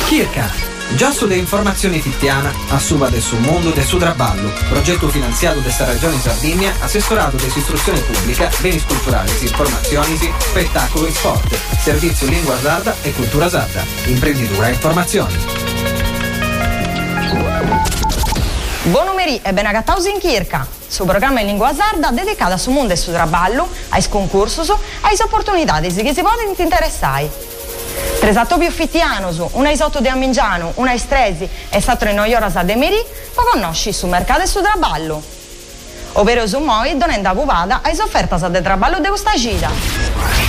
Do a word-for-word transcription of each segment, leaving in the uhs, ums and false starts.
Kirka, già sulle informazioni fittiana, a suba del suo mondo del suo traballo, progetto finanziato desta Regione Sardegna, assessorato dell'istruzione pubblica, beni culturali, informazioni, spettacolo e sport, servizio lingua sarda e cultura sarda, imprenditura e informazioni. Buon numeri e ben agattausi in Kirka, su programma in lingua sarda dedicato a su mondo e su traballo, ai concorsi, ai opportunità che si vogliono interessare. Tresatto più fittianos, una isotto di Amingiano, una istresi e satro in oioras a Demeri, ma conosci su mercato e su traballo. Ovvero su moi donenda buvada ai offertas de traballo de questa gida.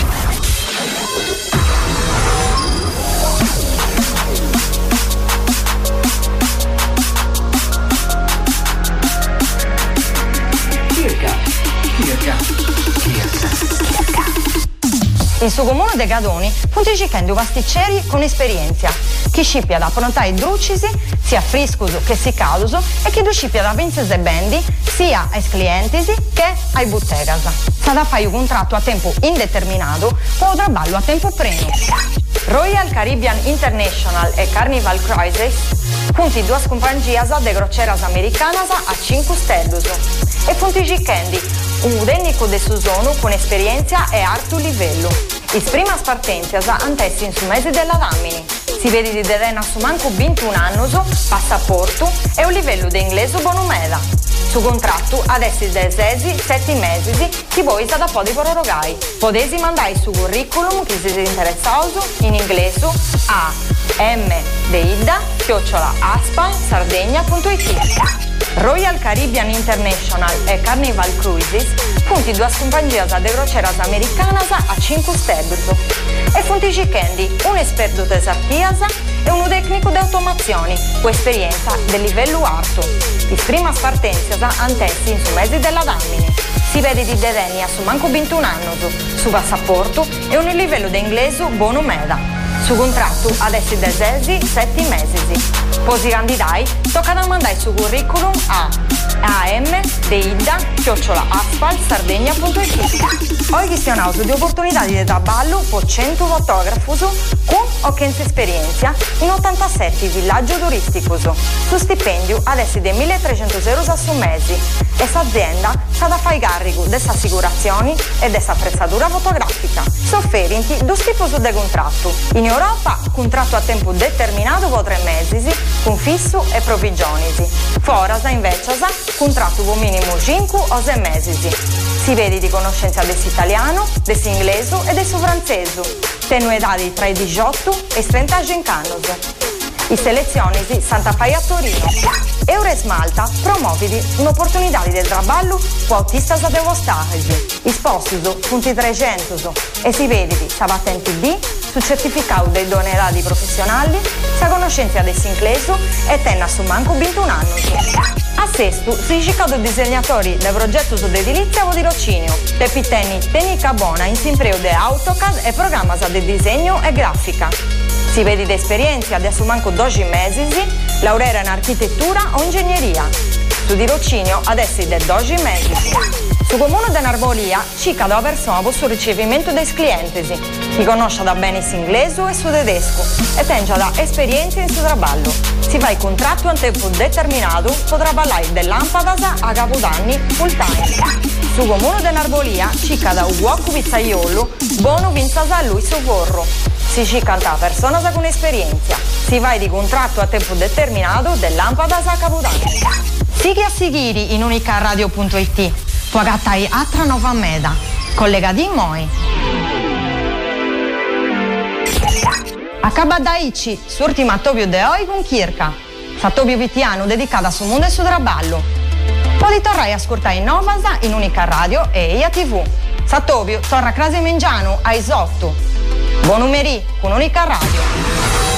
In suo comune de Gadoni punticicando pasticceri con esperienza, chi scippia da approntare drucisi, sia friscus che si caduso, e chi du scippia da vinces e bendi, sia ai clienti che ai buttegas. Sa da fare un contratto a tempo indeterminato o traballo a tempo pieno. Royal Caribbean International e Carnival Cruises punti due compagnie de crocieras americanas a cinque stellus e punticicando un tecnico de su zona con esperienza e alto livello. I prima partenzias antessi in su mese della Damini. Si vede di terreno su manco ventuno anni, passaporto e un livello di inglese bonumeda. Su contratto adesso de sesi, sette mesi, chi voi sa da po' di prorogai. Potesi mandare su curriculum chi siete interessati in inglese a m deida chiocciola aspal sardegna punto it. Royal Caribbean International e Carnival Cruises punti due compagnie de crocieras americanas a cinque stellus e punticicchendi un esperto de sartias e uno tecnico di automazioni con esperienza del livello alto. I prima partenzias antessi in su mesi della Damini. Si vede di dedenia su manco ventuno anni, su passaporto e un livello di inglese buono meda. Su contratto adesso de sesi, sette mesi. Posi candidai, tocca da mandare su curriculum a am deida chiocciola aspal sardegna punto it. Ho questionato di opportunità di traballo per cento fotografos con o senza esperienza in ottantasette villaggi turistici. Su stipendio adesso di milletrecento euro a mese e l'azienda sa da fare carico delle assicurazioni e della attrezzatura fotografica. Sofferenti due tipi di contratto. In Europa contratto a tempo determinato per tre mesi con fisso e provvigioni. Forasa invece contratto con minimo cinque o sei mesi. Si vede di conoscenza dell'italiano, dell'inglese e del francese. Tenue età tra i diciotto e i trentacinque anni. I selezioni di Santa Fe a Torino. Eures Malta promuovidi un'opportunità di traballo per autistas de vostagi. Ispostuso punti trecento e si vede di Sabatenti B su certificato di idoneità professionali, sa conoscenza dell'inglese e tenna su manco ventuno anni. A sesto, si ricercato disegnatori del progetto di edilizia o di tirocinio, de piteni tecnica buona in simpreo de AutoCAD e programma di disegno e grafica. Si vede di esperienza di assumanco dodici mesi, laurea in architettura o ingegneria. Su tirocinio adesso è dodici mesi. Su comune di Narbolia, circa da persona per il ricevimento dei clienti, chi conosce da bene l'inglese e su tedesco e tenga da esperienza in suo traballo. Si fa il contratto a tempo determinato per traballare da lampadas a capodanni full time. Su comune di Narbolia, circa da un uoco pizzaiolo, buono vinzas a lui soccorro. Si cicanta persona con esperienza. Si va di contratto a tempo determinato da lampadas a capodanni. Sighi a Sighiri in unica radio punto it. Tua gattai Atra Nova Meda, collega di Moi. Acaba da Ici, surtima Tobio de Oi con Kirka. Sa Tobio Vitiano dedicata su mondo e su traballo. Poi torrai a ascoltare in Novasa in unica radio e I A T V. Sa Tobio torna a Crasi Mengiano a Isotto. Buon numeri con unica radio.